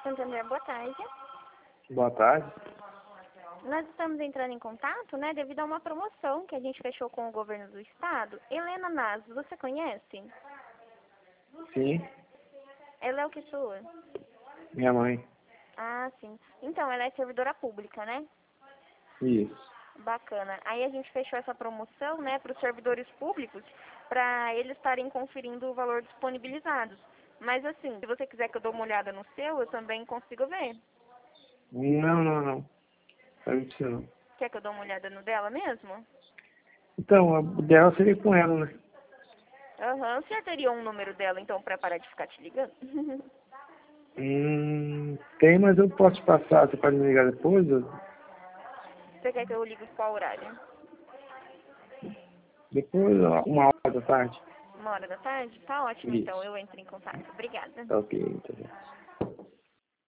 Santander, boa tarde. Boa tarde. Nós estamos entrando em contato, né, devido a uma promoção que a gente fechou com o governo do estado. Helena Nas, você conhece? Sim, Ela é o que sua? minha mãe. Ah, sim. Então, ela é servidora pública, né? Isso. Bacana. Aí a gente fechou essa promoção, né, para os servidores públicos, para eles estarem conferindo o valor disponibilizados. Mas assim, se você quiser que eu dê uma olhada no seu, eu também consigo ver. Não. Não precisa não. Quer que eu dê uma olhada no dela mesmo? Então, a dela seria com ela, né? Aham. O senhor teria um número dela, então, para parar de ficar te ligando? Tem, mas eu posso te passar. Você pode me ligar depois? Você quer que eu ligue qual horário? Depois, 1 hora da tarde? 1 hora da tarde? Tá ótimo, então. Isso. Eu entro em contato. Obrigada. Tá ok, tá bem.